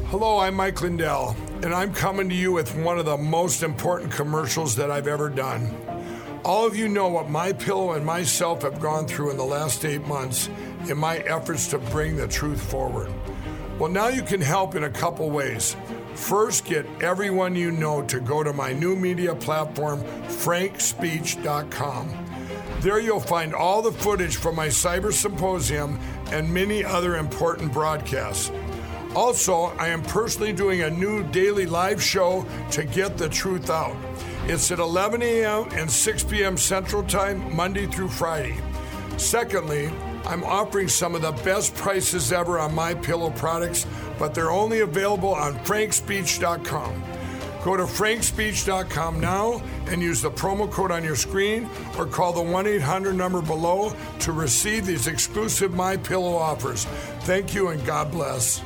Hello, I'm Mike Lindell, and I'm coming to you with one of the most important commercials that I've ever done. All of you know what MyPillow and myself have gone through in the last 8 months in my efforts to bring the truth forward. Well, now you can help in a couple ways. First, get everyone you know to go to my new media platform, frankspeech.com. There you'll find all the footage from my cyber symposium and many other important broadcasts. Also, I am personally doing a new daily live show to get the truth out. It's at 11 a.m. and 6 p.m. Central Time, Monday through Friday. Secondly, I'm offering some of the best prices ever on MyPillow products, but they're only available on frankspeech.com. Go to frankspeech.com now and use the promo code on your screen or call the 1-800 number below to receive these exclusive MyPillow offers. Thank you and God bless.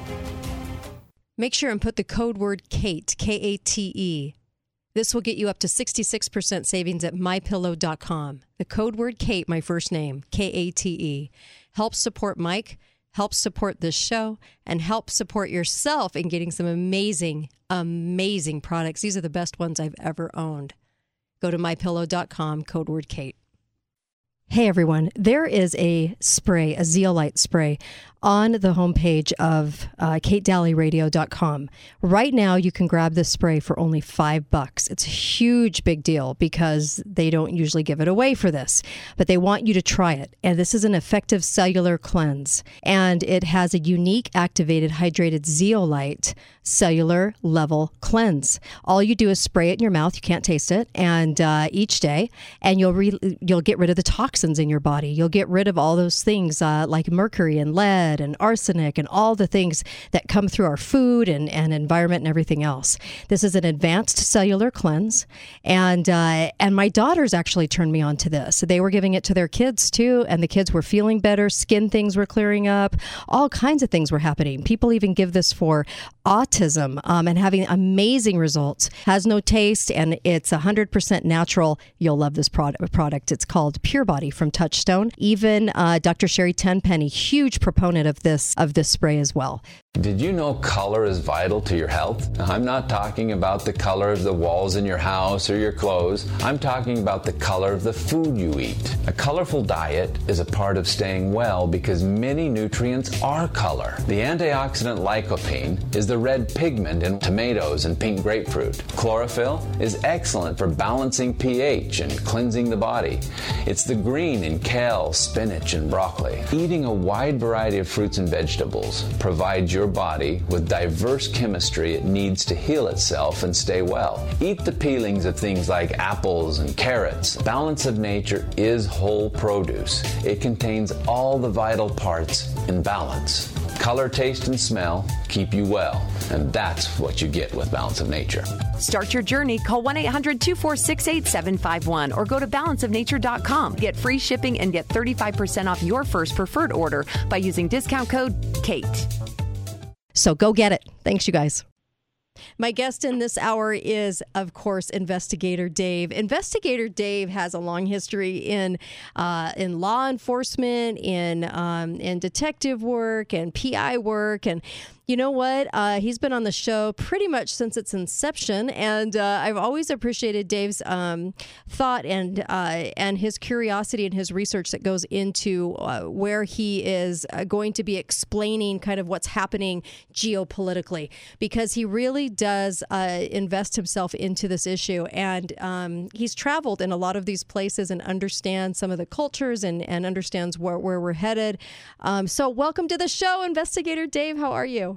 Make sure and put the code word KATE, K-A-T-E. This will get you up to 66% savings at MyPillow.com. The code word KATE, my first name, K-A-T-E. Help support Mike, help support this show, and help support yourself in getting some amazing, amazing products. These are the best ones I've ever owned. Go to MyPillow.com, code word KATE. Hey everyone, there is a spray, a zeolite spray, on the homepage of KateDalleyRadio.com. Right now, you can grab this spray for only $5. It's a huge big deal because they don't usually give it away for this, but they want you to try it. And this is an effective cellular cleanse, and it has a unique activated hydrated zeolite cellular level cleanse. All you do is spray it in your mouth. You can't taste it, and each day, and you'll get rid of the toxins in your body. You'll get rid of all those things like mercury and lead and arsenic and all the things that come through our food and environment and everything else. This is an advanced cellular cleanse, and my daughters actually turned me on to this. They were giving it to their kids too, and the kids were feeling better. Skin things were clearing up. All kinds of things were happening. People even give this for autism and having amazing results. Has no taste, and it's 100% natural. You'll love this product. It's called Pure Body from Touchstone. Even Dr. Sherry Tenpenny, huge proponent of this spray as well. Did you know color is vital to your health? I'm not talking about the color of the walls in your house or your clothes. I'm talking about the color of the food you eat. A colorful diet is a part of staying well because many nutrients are color. The antioxidant lycopene is the red pigment in tomatoes and pink grapefruit. Chlorophyll is excellent for balancing pH and cleansing the body. It's the green in kale, spinach, and broccoli. Eating a wide variety of fruits and vegetables provides your body with diverse chemistry it needs to heal itself and stay well. Eat the peelings of things like apples and carrots. Balance of Nature is whole produce. It contains all the vital parts in balance. Color, taste, and smell keep you well, and that's what you get with Balance of Nature. Start your journey. Call 1-800-246-8751 or go to balanceofnature.com. Get free shipping and get 35% off your first preferred order by using discount code KATE. So go get it. Thanks, you guys. My guest in this hour is, of course, Investigator Dave. Investigator Dave has a long history in law enforcement, in detective work, and PI work, and you know what? He's been on the show pretty much since its inception, and I've always appreciated Dave's thought and his curiosity and his research that goes into where he is going to be explaining kind of what's happening geopolitically, because he really does invest himself into this issue, and he's traveled in a lot of these places and understands some of the cultures and understands where we're headed. So welcome to the show, Investigator Dave. How are you?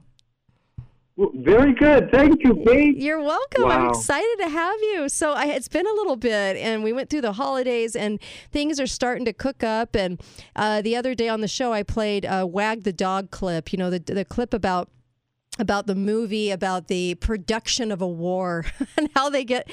Very good. Thank you, Kate. You're welcome. Wow. I'm excited to have you. So it's been a little bit, and we went through the holidays, and things are starting to cook up. And the other day on the show, I played Wag the Dog clip, you know, the clip about the movie, about the production of a war and how they get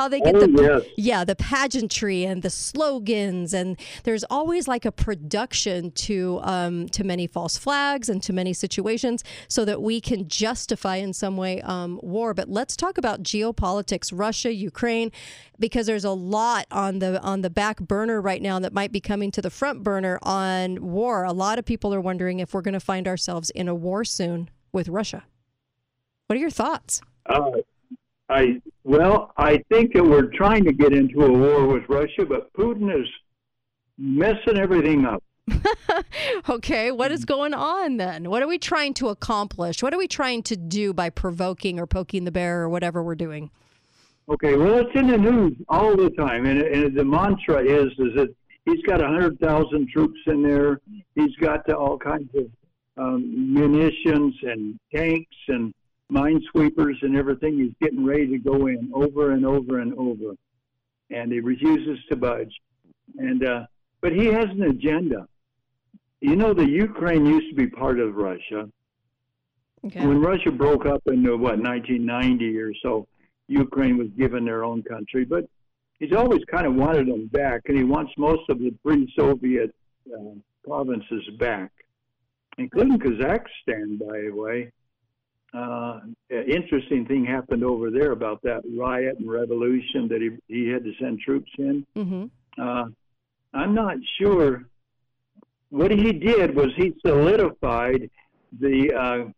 the pageantry and the slogans, and there's always like a production to many false flags and to many situations so that we can justify in some way war. But let's talk about geopolitics, Russia, Ukraine, because there's a lot on the back burner right now that might be coming to the front burner on war. A lot of people are wondering if we're going to find ourselves in a war soon with Russia. What are your thoughts? I think that we're trying to get into a war with Russia, but Putin is messing everything up. Okay, what is going on then? What are we trying to accomplish? What are we trying to do by provoking or poking the bear or whatever we're doing? Okay, well, it's in the news all the time, and the mantra is that he's got 100,000 troops in there. He's got all kinds of munitions and tanks and minesweepers and everything. He's getting ready to go in over and over and over, and he refuses to budge. But he has an agenda. You know, the Ukraine used to be part of Russia. Okay. When Russia broke up in 1990 or so, Ukraine was given their own country, but he's always kind of wanted them back, and he wants most of the pre-Soviet provinces back, including Kazakhstan, by the way. Interesting thing happened over there about that riot and revolution that he had to send troops in. Mm-hmm. I'm not sure. What he did was he solidified the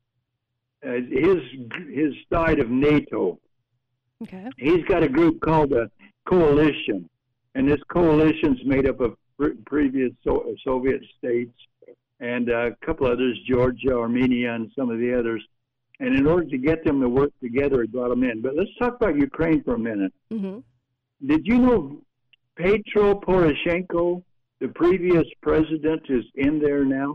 his side of NATO. Okay. He's got a group called a coalition, and this coalition's made up of previous Soviet states and a couple others, Georgia, Armenia, and some of the others. And in order to get them to work together, he brought them in. But let's talk about Ukraine for a minute. Mm-hmm. Did you know Petro Poroshenko, the previous president, is in there now?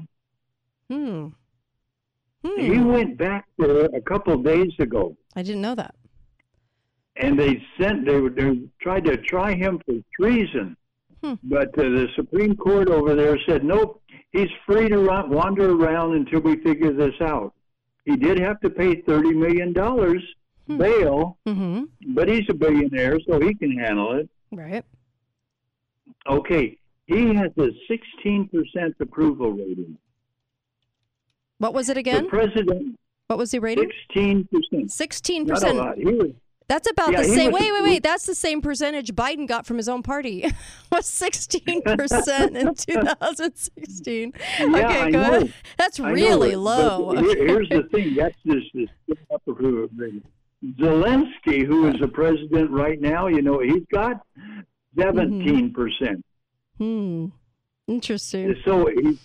He went back there a couple of days ago. I didn't know that. And they tried to try him for treason. But the Supreme Court over there said, nope, he's free to wander around until we figure this out. He did have to pay $30 million bail, but he's a billionaire, so he can handle it. Right. Okay, he has a 16% approval rating. What was it again? The president. What was the rating? 16%. 16%. Not a lot. That's about the same. Wait. That's the same percentage Biden got from his own party. Was 16% in 2016. Yeah, okay, go ahead. That's really low. Here's the thing. That's just this approval rating. Zelensky, who is the president right now, you know, he's got 17%. Interesting. So he's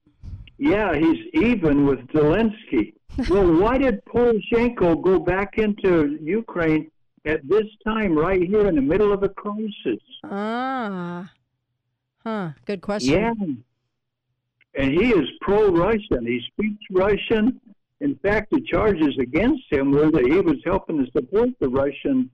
even with Zelensky. Well, why did Poroshenko go back into Ukraine at this time, right here in the middle of a crisis? Good question. Yeah. And he is pro-Russian. He speaks Russian. In fact, the charges against him were that he was helping to support the Russian,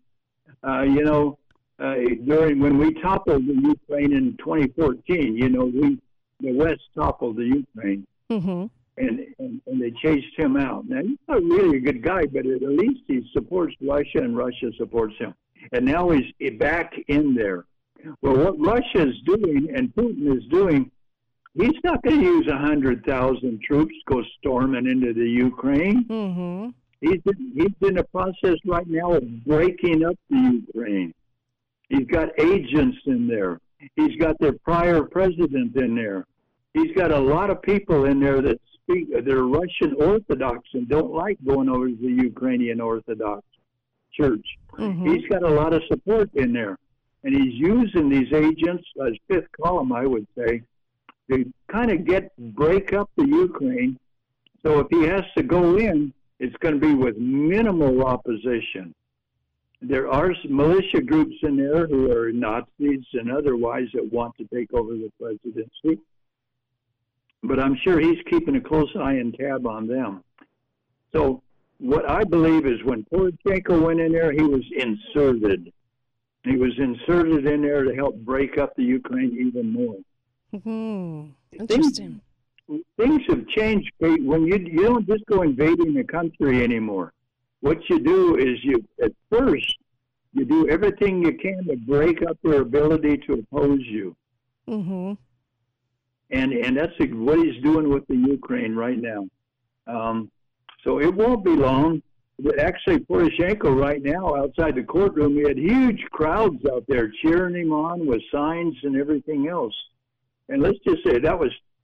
during when we toppled the Ukraine in 2014. You know, the West toppled the Ukraine. Mm-hmm. And they chased him out. Now, he's not really a good guy, but at least he supports Russia, and Russia supports him. And now he's back in there. Well, what Russia is doing and Putin is doing, he's not going to use 100,000 troops go storming into the Ukraine. Mm-hmm. He's in a process right now of breaking up the Ukraine. He's got agents in there. He's got their prior president in there. He's got a lot of people in there that they're Russian Orthodox and don't like going over to the Ukrainian Orthodox Church. Mm-hmm. He's got a lot of support in there. And he's using these agents, as fifth column, I would say, to kind of break up the Ukraine. So if he has to go in, it's going to be with minimal opposition. There are some militia groups in there who are Nazis and otherwise that want to take over the presidency. But I'm sure he's keeping a close eye and tab on them. So what I believe is when Poroshenko went in there, he was inserted. He was inserted in there to help break up the Ukraine even more. Mm-hmm. Interesting. Things have changed, Kate. When you don't just go invading the country anymore. What you do is at first you do everything you can to break up their ability to oppose you. Mm-hmm. And that's what he's doing with the Ukraine right now. So it won't be long. Actually, Poroshenko right now outside the courtroom, he had huge crowds out there cheering him on with signs and everything else. And let's just say that was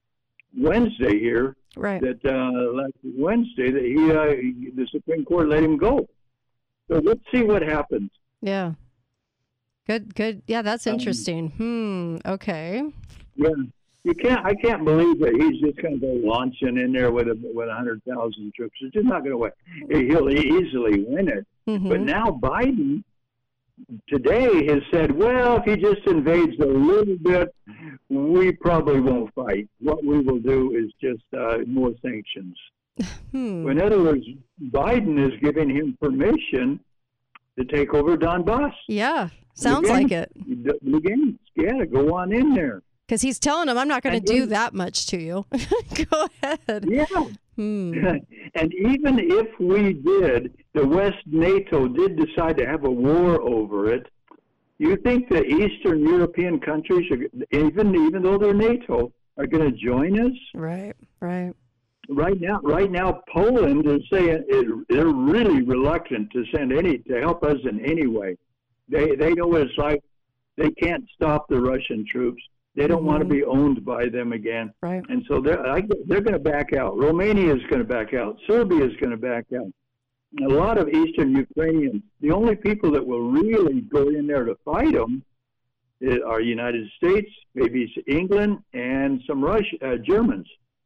Wednesday here, Right. that last Wednesday that the Supreme Court let him go. So let's see what happens. Yeah. Good. Yeah, that's interesting. Okay. Yeah, I can't believe that he's just going to go launching in there with 100,000 troops. It's just not going to win. He'll easily win it. Mm-hmm. But now Biden today has said, well, if he just invades a little bit, we probably won't fight. What we will do is just more sanctions. In other words, Biden is giving him permission to take over Donbass. Yeah, sounds like it. Yeah, go on in there. Because he's telling him, I'm not going to do that much to you. Go ahead. Yeah. And even if we did, the West NATO did decide to have a war over it, you think the Eastern European countries, even though they're NATO, are going to join us? Right. Right now, Poland is saying they're really reluctant to help us in any way. They know what it's like. They can't stop the Russian troops. They don't want to be owned by them again. Right. And so they're going to back out. Romania is going to back out. Serbia is going to back out. A lot of Eastern Ukrainians, the only people that will really go in there to fight them are United States, maybe England, and some Germans.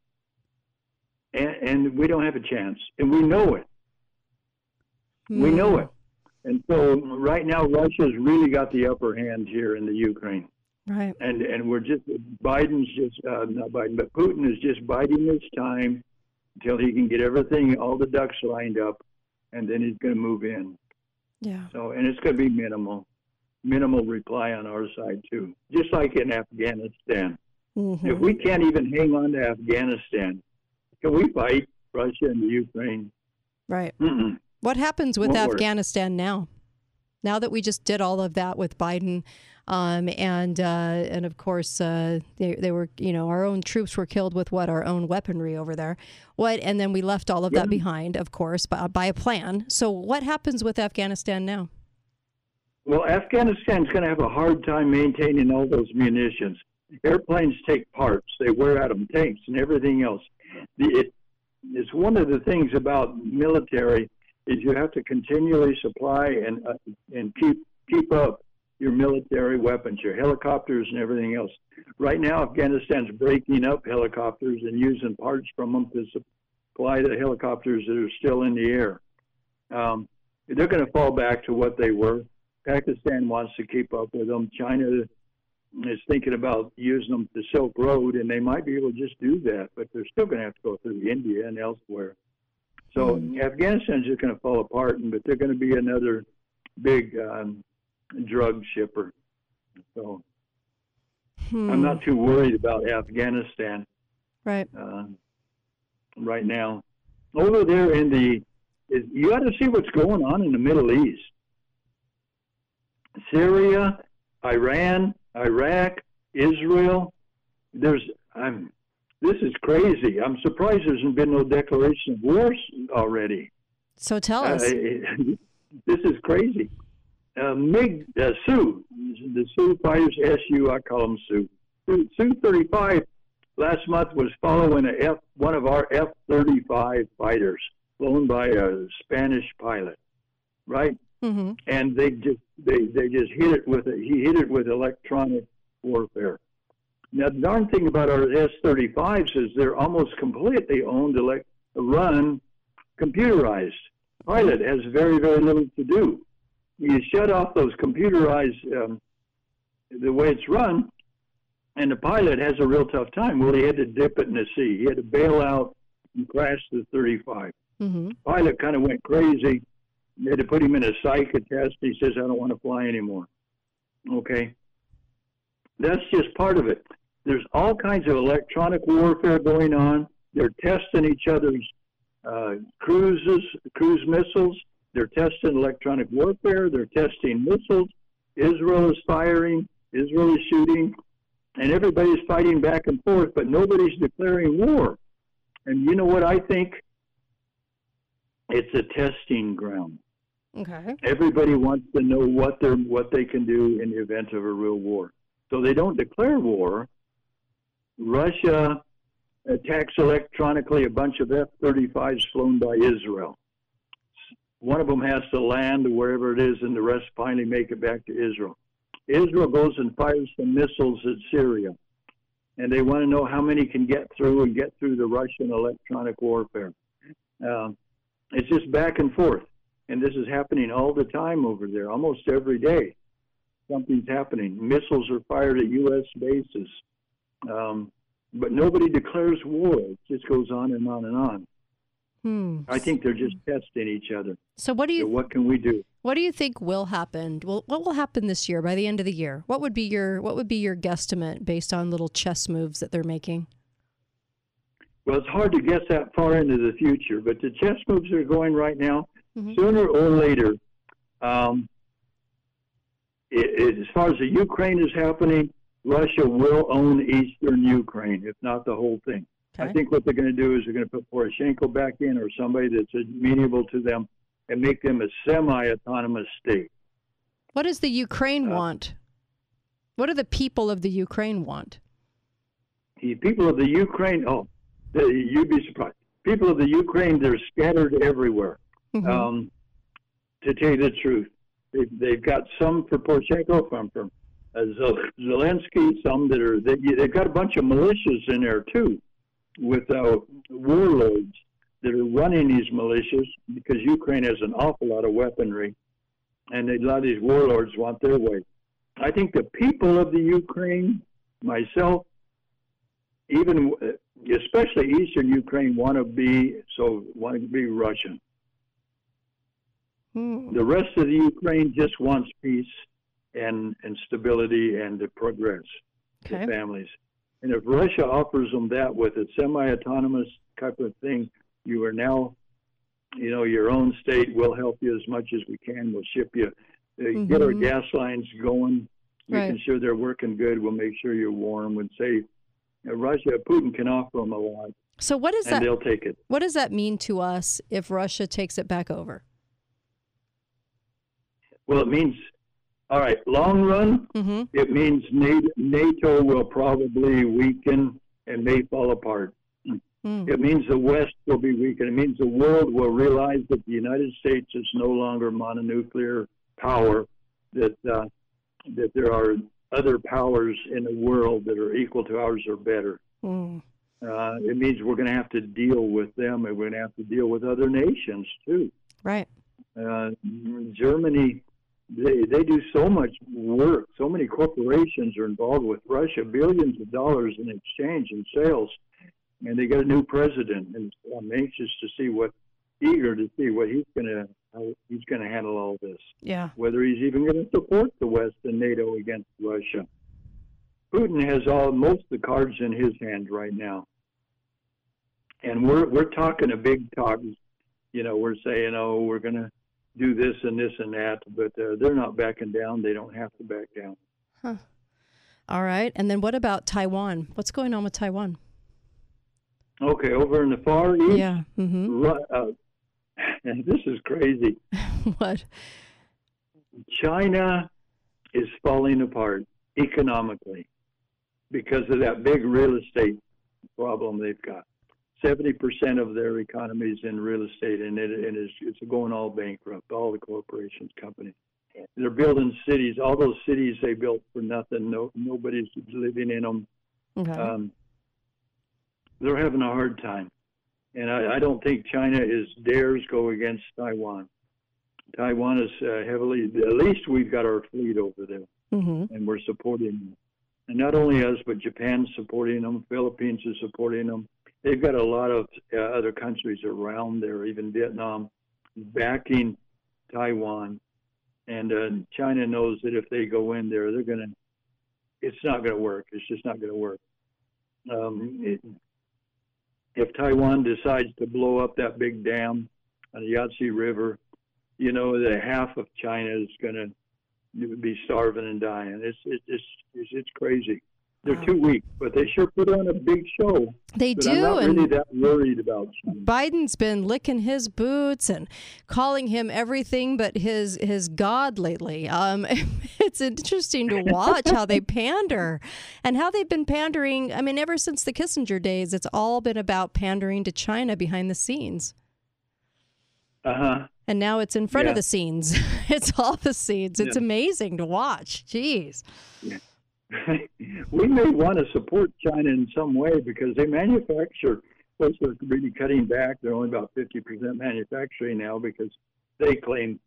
And we don't have a chance. And we know it. We know it. And so right now, Russia's really got the upper hand here in the Ukraine. Right. And Putin is just biding his time until he can get all the ducks lined up, and then he's going to move in. Yeah. So, and it's going to be minimal reply on our side too, just like in Afghanistan. Mm-hmm. If we can't even hang on to Afghanistan, can we fight Russia and the Ukraine? Right. What happens with Afghanistan now? Now that we just did all of that with Biden, and of course they were, our own troops were killed with our own weaponry over there. And then we left all of that behind, of course, by a plan. So what happens with Afghanistan now? Well, Afghanistan's going to have a hard time maintaining all those munitions. Airplanes take parts; they wear out them, tanks and everything else. It's one of the things about military is you have to continually supply and keep up your military weapons, your helicopters and everything else. Right now, Afghanistan's breaking up helicopters and using parts from them to supply the helicopters that are still in the air. They're going to fall back to what they were. Pakistan wants to keep up with them. China is thinking about using them to Silk Road, and they might be able to just do that, but they're still going to have to go through India and elsewhere. So Afghanistan's just going to fall apart, but they're going to be another big drug shipper. So I'm not too worried about Afghanistan right now. Over there you got to see what's going on in the Middle East. Syria, Iran, Iraq, Israel. This is crazy. I'm surprised there's been no declaration of war already. So tell us. This is crazy. Sioux, the Sioux fighters, SU, I call them Sioux. Su-35 last month was following one of our F-35 fighters flown by a Spanish pilot, right? Mm-hmm. And they just hit it with electronic warfare. Now, the darn thing about our S-35s is they're almost completely run computerized. Pilot has very, very little to do. You shut off those computerized, the way it's run, and the pilot has a real tough time. Well, he had to dip it in the sea. He had to bail out and crash the 35. Mm-hmm. Pilot kind of went crazy. They had to put him in a psych test. He says, I don't want to fly anymore. Okay. That's just part of it. There's all kinds of electronic warfare going on. They're testing each other's cruise missiles. They're testing electronic warfare. They're testing missiles. Israel is firing. Israel is shooting. And everybody's fighting back and forth, but nobody's declaring war. And you know what I think? It's a testing ground. Okay. Everybody wants to know what they can do in the event of a real war. So they don't declare war. Russia attacks electronically a bunch of F-35s flown by Israel. One of them has to land wherever it is, and the rest finally make it back to Israel. Israel goes and fires some missiles at Syria, and they want to know how many can get through the Russian electronic warfare. It's just back and forth, and this is happening all the time over there, almost every day. Something's happening. Missiles are fired at U.S. bases, but nobody declares war. It just goes on and on and on. I think they're just testing each other. So what can we do? What do you think will happen? Well, what will happen this year by the end of the year? What would be your guesstimate based on little chess moves that they're making? Well, it's hard to guess that far into the future, but the chess moves are going right now. Sooner or later, as far as the Ukraine is happening, Russia will own eastern Ukraine, if not the whole thing. Okay. I think what they're going to do is they're going to put Poroshenko back in, or somebody that's amenable to them, and make them a semi-autonomous state. What does the Ukraine want? What do the people of the Ukraine want? The people of the Ukraine, you'd be surprised. People of the Ukraine, they're scattered everywhere. To tell you the truth, they've got some for Poroshenko, from Zelensky, some that are, they've got a bunch of militias in there too, with warlords that are running these militias, because Ukraine has an awful lot of weaponry, and a lot of these warlords want their way. I think the people of the Ukraine, myself, even especially Eastern Ukraine, want to be Russian. The rest of the Ukraine just wants peace and stability and to progress, the families. And if Russia offers them that with a semi-autonomous type of thing, you are now, your own state. We'll help you as much as we can. We'll ship you, get our gas lines going, making sure they're working good. We'll make sure you're warm. And say, Putin can offer them a lot. So what is that? And they'll take it. What does that mean to us if Russia takes it back over? Well, it means, all right, long run, it means NATO will probably weaken and may fall apart. It means the West will be weakened. It means the world will realize that the United States is no longer mononuclear power, that there are other powers in the world that are equal to ours or better. It means we're going to have to deal with them, and we're going to have to deal with other nations too. Right. Germany, they do so much work. So many corporations are involved with Russia, billions of dollars in exchange and sales. And they got a new president, and I'm anxious to see eager to see what how he's going to handle all this. Yeah. Whether he's even going to support the West and NATO against Russia. Putin has most of the cards in his hand right now, and we're talking a big talk. We're saying, we're going to do this and this and that, but they're not backing down. They don't have to back down. Huh. All right. And then what about Taiwan? What's going on with Taiwan? Okay, over in the Far East? Yeah. And this is crazy. What? China is falling apart economically because of that big real estate problem they've got. 70% of their economy is in real estate, and it's going all bankrupt, all the corporations, companies. They're building cities. All those cities they built for nothing. Nobody's living in them. Okay. They're having a hard time. And I don't think China dares go against Taiwan. Taiwan is heavily, at least we've got our fleet over there, and we're supporting them. And not only us, but Japan's supporting them, Philippines is supporting them. They've got a lot of other countries around there, even Vietnam, backing Taiwan. And China knows that if they go in there, it's not going to work. It's just not going to work. If Taiwan decides to blow up that big dam on the Yangtze River, the half of China is going to be starving and dying. It's crazy. They're too weak, but they sure put on a big show. They but do, I'm not and really that worried about China. Biden's been licking his boots and calling him everything but his God lately. It's interesting to watch how they pander and how they've been pandering. I mean, ever since the Kissinger days, it's all been about pandering to China behind the scenes. And now it's in front of the scenes. It's all the scenes. It's amazing to watch. Jeez. Yeah. We may want to support China in some way because they manufacture. Plus, they're really cutting back. They're only about 50% manufacturing now because they claim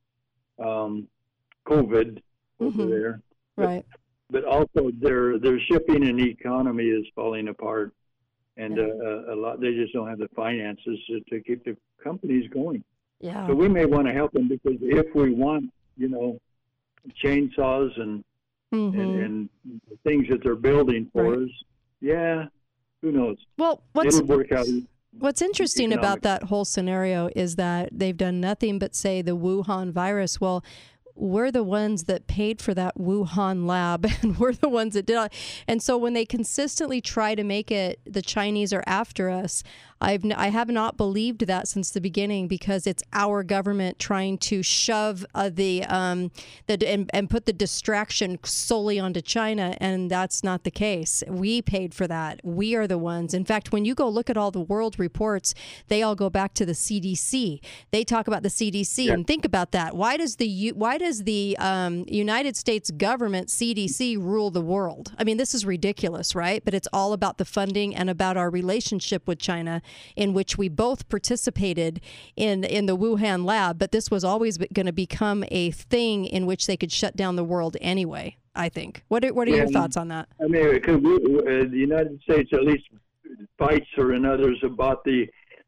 COVID over there. Right. But also, their shipping and economy is falling apart, and a lot. They just don't have the finances to keep the companies going. Yeah. So we may want to help them because if we want, chainsaws and things that they're building for us, who knows? Well, it'll work out. What's interesting about that whole scenario is that they've done nothing but say the Wuhan virus. Well, we're the ones that paid for that Wuhan lab, and we're the ones that did it. And so when they consistently try to make it the Chinese are after us, I have not believed that since the beginning, because it's our government trying to shove and put the distraction solely onto China, and that's not the case. We paid for that. We are the ones. In fact, when you go look at all the world reports, they all go back to the CDC. They talk about the CDC and think about that. Why does the United States government CDC rule the world? I mean, this is ridiculous, right? But it's all about the funding and about our relationship with China, in which we both participated in the Wuhan lab, but this was always going to become a thing in which they could shut down the world anyway, I think. What are your thoughts on that? I mean, the United States, at least Pfizer and others, have bought the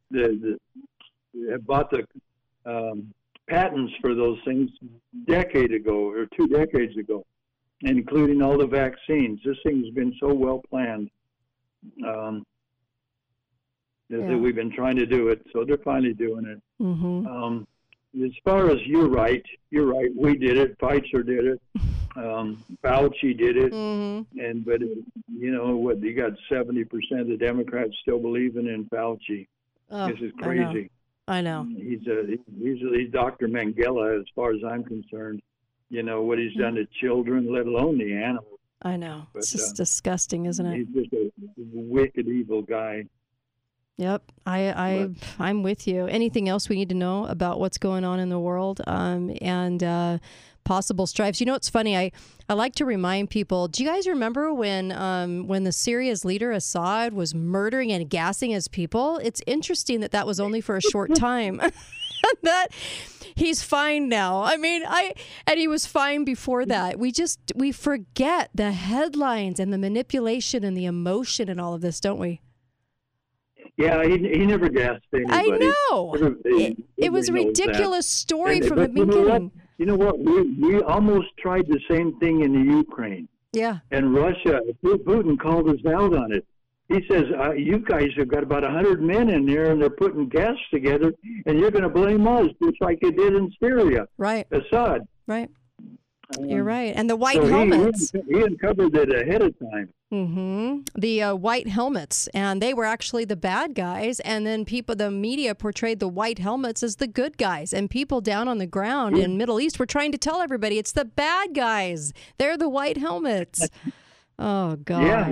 patents for those things decade ago or 2 decades ago, including all the vaccines. This thing's been so well planned. That we've been trying to do it, so they're finally doing it. As far as you're right. We did it. Pfizer did it. Fauci did it. But you got 70% of the Democrats still believing in Fauci. This is crazy. I know. He's Dr. Mengele, as far as I'm concerned. What he's done to children, let alone the animals. I know. But, it's just disgusting, isn't it? He's just a wicked, evil guy. Yep, I'm with you. Anything else we need to know about what's going on in the world and possible strifes? It's funny. I like to remind people. Do you guys remember when the Syria's leader Assad was murdering and gassing his people? It's interesting that was only for a short time. That he's fine now. I mean, and he was fine before that. We forget the headlines and the manipulation and the emotion and all of this, don't we? Yeah, he never gassed anybody. I know. It was a ridiculous story from the beginning. You know what? We almost tried the same thing in the Ukraine. Yeah. And Russia, Putin called us out on it. He says, you guys have got about 100 men in there, and they're putting gas together, and you're going to blame us, just like you did in Syria. Right. Assad. Right. You're right. And the white helmets. He uncovered it ahead of time. The white helmets, and they were actually the bad guys, and then the media portrayed the white helmets as the good guys, and people down on the ground in Middle East were trying to tell everybody it's the bad guys. They're the white helmets. Oh, gosh. Yeah,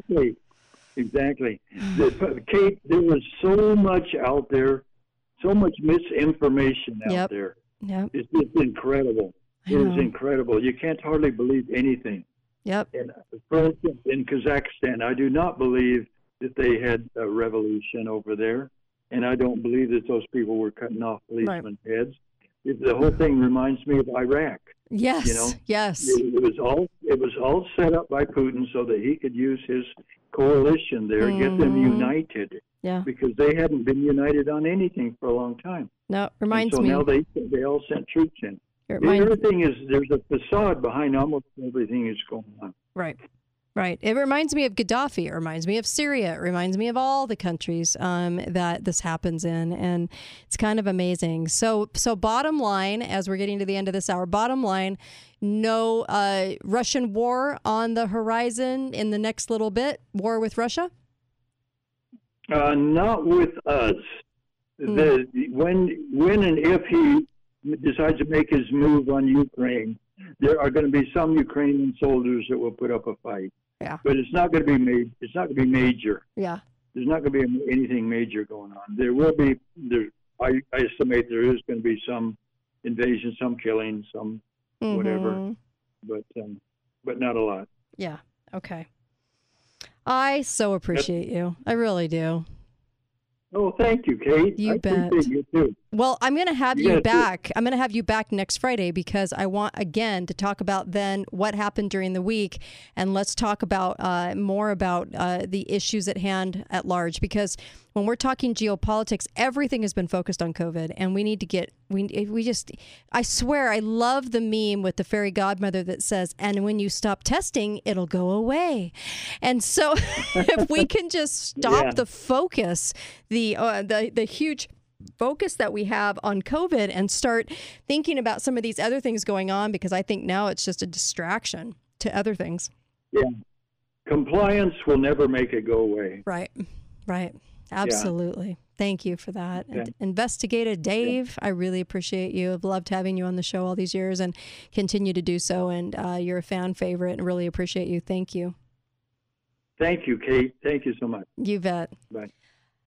exactly. Kate, there was so much out there, so much misinformation out there. Yep. It's just incredible. It is incredible. You can't hardly believe anything. Yep. And for instance, in Kazakhstan, I do not believe that they had a revolution over there, and I don't believe that those people were cutting off policemen's heads. The whole thing reminds me of Iraq. Yes. Yes. It was all set up by Putin so that he could use his coalition there, get them united. Yeah. Because they hadn't been united on anything for a long time. No, reminds me. So now they all sent troops in. Everything is, there's a facade behind almost everything is going on. Right. Right. It reminds me of Gaddafi. It reminds me of Syria. It reminds me of all the countries that this happens in. And it's kind of amazing. So bottom line, as we're getting to the end of this hour, bottom line, no Russian war on the horizon in the next little bit, war with Russia? Not with us. When and if he decides to make his move on Ukraine, there are going to be some Ukrainian soldiers that will put up a fight. Yeah. But it's not going to be It's not going to be major. Yeah. There's not going to be anything major going on. There will be. I estimate there is going to be some invasion, some killing, some whatever, but not a lot. Yeah. Okay. I so appreciate you. I really do. Oh, thank you, Kate. You bet. Appreciate you too. Well, I'm going to have you back. I'm going to have you back next Friday because I want, again, to talk about then what happened during the week. And let's talk about more about the issues at hand at large. Because when we're talking geopolitics, everything has been focused on COVID. And we need to get, I swear, I love the meme with the fairy godmother that says, and when you stop testing, it'll go away. And so if we can just stop the focus, the huge focus that we have on COVID and start thinking about some of these other things going on, because I think now it's just a distraction to other things. Yeah. Compliance will never make it go away. Right. Absolutely. Yeah. Thank you for that. Yeah. Investigator Dave, I really appreciate you. I've loved having you on the show all these years and continue to do so. And you're a fan favorite and really appreciate you. Thank you. Thank you, Kate. Thank you so much. You bet. Bye.